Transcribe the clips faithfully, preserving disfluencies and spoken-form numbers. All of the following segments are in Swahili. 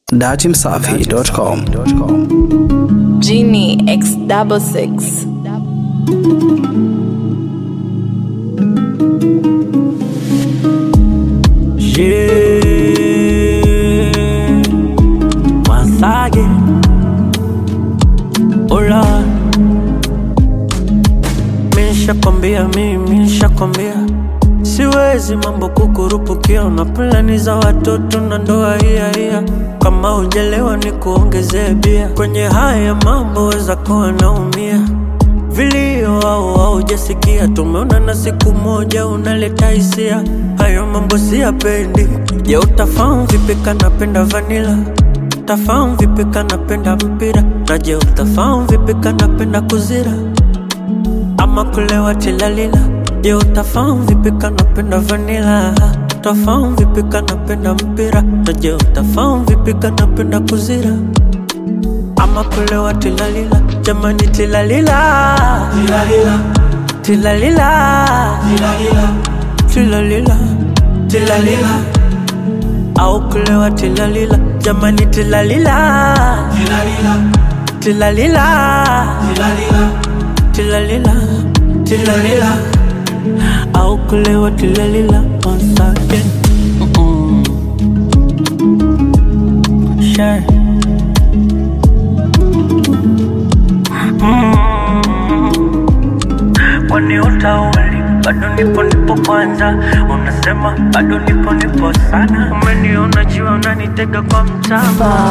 dachi msafi dot com. Genie X double six. Yeah, once again, oh Lord, nishakwambia mimi, nishakwambia siwezi mambo kukurupukia, na plani za watoto na ndoa hiya hiya. Kama hujalewa ni kuongezee bia, kwenye haya mambo weza kuwa naumia. Vilio au haujasikia, tumeona na siku moja unaleta hisia. Hayo mambo siyapendi. Je, utafahamu vipi kanapenda vanilla? Utafahamu vipi kanapenda mpira? Na je, utafahamu vipi kanapenda kuzira ama kulewa tilalila? Je, utafahamu vipi kanapenda vanilla? Utafahamu vipi kanapenda mpira? Na je, utafahamu vipi kanapenda kuzira ama kulewa tilalila? Jamani tilalila, tilalila, tilalila, tilalila, tilalila, au kulewa tilalila. Jamani tilalila, tilalila, tilalila, tilalila, au kulewa tilalila. Once again, mm-mm. Sure. Kwani utauli bado nipo nipo kwanza, unasema bado nipo nipo sana. Umeniona jiwa unanitega kwa mtama.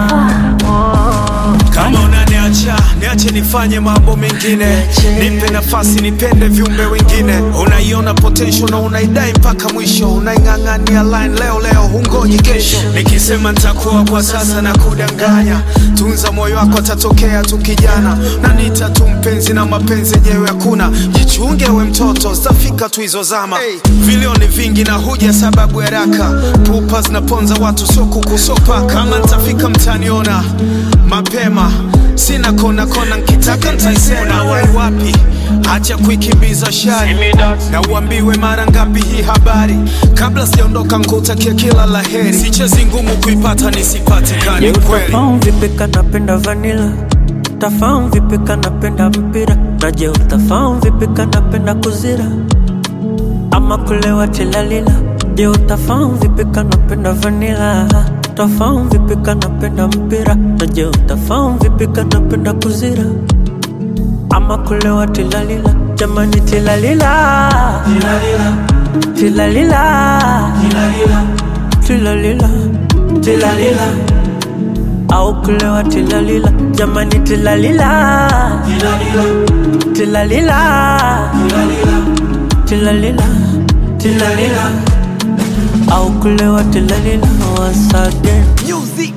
Kama unaniacha, niache nifanye mambo mengine. Nipe nafasi nipende viumbe wengine. Unaiona potential na unaidai mpaka mwisho. Unaingangania line leo leo, hungoji kesho. Nikisema nitakuwa kwa sasa na kudanganya. Tunza moyo wako, atatokea tu kijana. Na nita tu mpenzi na mapenzi yenyewe hakuna. Jichunge we mtoto, zitafika tu hizo zama. Hey, vilioni vingi na huja sababu ya raka. Pupa zinaponza watu, sio kuku sio paka. Kama nitafika mtaniona mapema, sina kona kona, nkitaka ntaisema. Wewe wapi? Acha kuikimbiza shari, na uambiwe mara ngapi hii habari. Kabla sijaondoka nkutakia kila laheri. Sichezi ngumu kuipata nisipatikane kweli. Utafahamu vipi kanapenda vanilla? Utafahamu vipi kanapenda mpira? Na je, utafahamu vipi kanapenda kuzira ama kulewa tilalila? Je, utafahamu vipi kanapenda vanilla? Utafahamu vipi kanapenda mpira? Na je, utafahamu vipi kanapenda kuzira ama kulewa tilalila? Jamani tilalila, tilalila, tilalila, tilalila, tilalila, au kulewa tilalila. Jamani tilalila, tilalila, tilalila, tilalila, au kulewa tilalila. Once again, music.